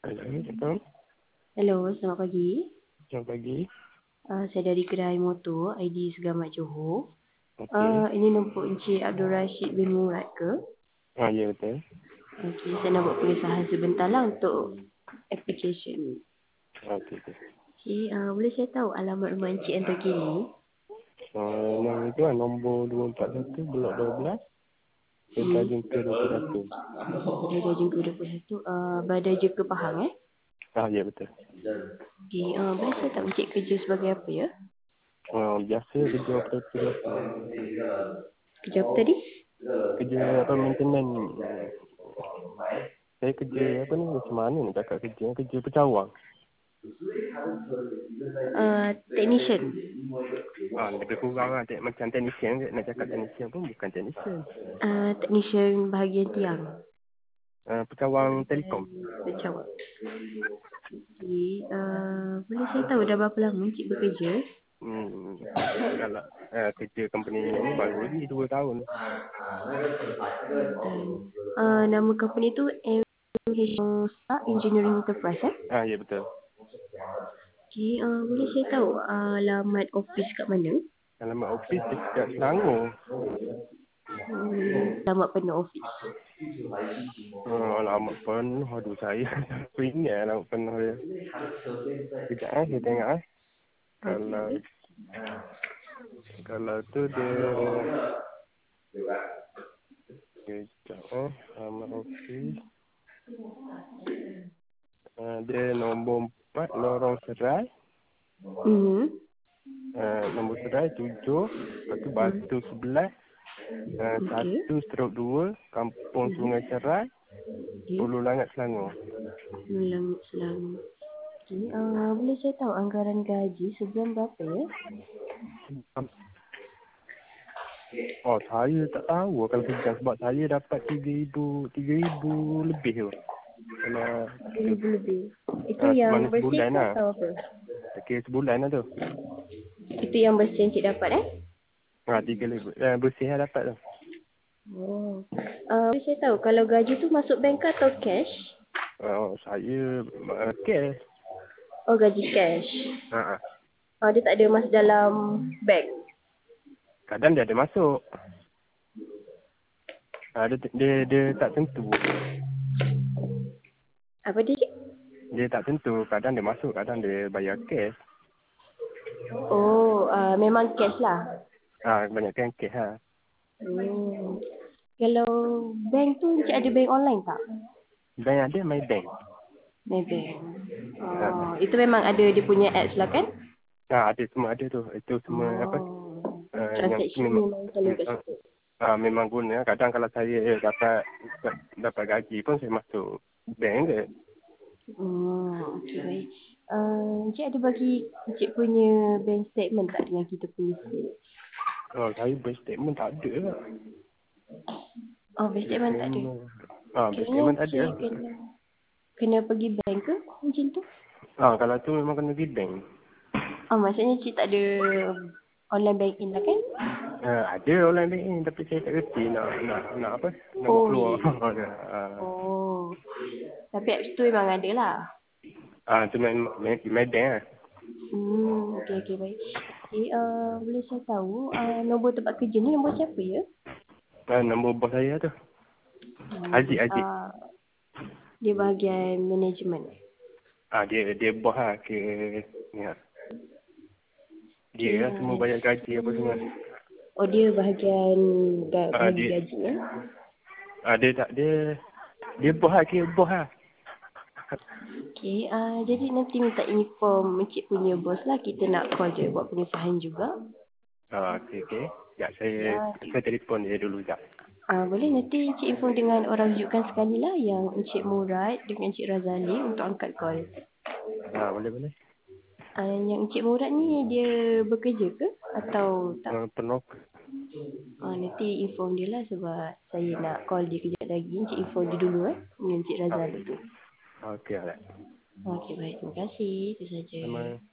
Assalamualaikum. Hello, selamat pagi. Selamat pagi. Saya dari kedai motor ID Segamat Johor. Okey. Ini nombor Encik Abdul Rashid bin Murad ke? Ya betul. Okey, saya nak buat pengesahan sebentar lah untuk application. Okey. Okey, boleh saya tahu alamat rumah Encik yang terkini? Yang itu nombor 241 blok 12 Petra Jengka 21. Badai Jengku 21. Badai Jengku Pahang Ya betul. Okey, boleh saya tahu Encik kerja sebagai apa ya? Biasa kerja operator biasa. Kerja apa tadi? Kerja maintenance. Saya kerja macam mana nak cakap kerja pecawang. Technician. Lebih kurang lah macam technician ke. Nak cakap technician pun bukan technician. Technician bahagian tiang. Pecawang telekom. Pecawang. Okey, boleh saya tahu dah berapa lama Encik bekerja? Kalau kerja company ni baru lagi 2 tahun. Nama company tu MHSA Engineering Enterprise Ya betul. Okey, boleh saya tahu alamat office kat mana? Alamat office dekat Selangor. Alamat penuh office. Alamat penuh. Aduh saya tak ingat alamat penuh dia. Sekejap saya tengok Kalau tu dia sekejap alamat office. Dia nombor 4 Lorong Serai. Nombor Serai 7. Lepas tu Batu 11. Okey. 1/2 Kampung Sungai Serai, Hulu Langat Selangor. Hulu Langat Selangor. Okey, boleh saya tahu anggaran gaji sebulan berapa ya? Saya tak tahu kalau sejam sebab saya dapat 3,000 lebih tu. Kalau 3,000 lebih. Itu yang bersih sebulan ke lah. atau apa? Kira sebulan lah tu. Itu yang bersih Encik dapat 3,000 bersih lah dapat tu. Boleh saya tahu kalau gaji tu masuk bank ke atau cash? Saya cash. Gaji cash. Dia tak ada masuk dalam bank. Kadang dia ada masuk. Dia tak tentu. Apa dia? Dia tak tentu. Kadang dia masuk, kadang dia bayar cash. Memang cash lah. Banyakkan cash lah. Kalau bank tu Encik ada bank online tak? Bank ada, my bank. Maybank. Itu memang ada dia punya apps lah kan? Ada semua ada tu. Itu semua Transaction memang selalu kat situ. memang guna. Kadang kalau saya dapat gaji pun saya masuk bank je. Okey baik. Encik ada bagi Encik punya bank statement tak dengan kita punya sales? Saya bank statement tak ada lah. Bank statement tak ada. Bank statement tak ada. Kena pergi bank ke macam tu? Kalau tu memang kena pergi bank. Maksudnya Cik tak ada online banking lah kan? Ada online banking tapi saya tak kerti nak apa? Nak keluar. Tapi apps tu memang ada lah. Tu my bank lah. Okey baik. Boleh saya tahu nombor tempat kerja ni nombor siapa ya? Nombor bos saya tu. Haziq. Dia bahagian management. Dia bos lah dia semua bayar gaji apa semua. Dia bahagian bagi gaji ya? Dia bos lah, bos lah. Okey, jadi nanti minta inform Encik punya bos lah. Kita nak call je buat pengesahan juga. Okey. Sekejap saya telefon dia dulu sekejap. Boleh nanti Encik inform dengan orang rujukan sekali lah yang Encik Murad dengan Encik Razali untuk angkat call. Boleh. Yang Encik Murad ni dia bekerja ke atau tak? Penuh. Nanti inform dia lah sebab saya nak call dia kejap lagi. Encik inform dia dulu dengan Encik Razali tu. Okey, alright. Okey baik, terima kasih. Itu saja.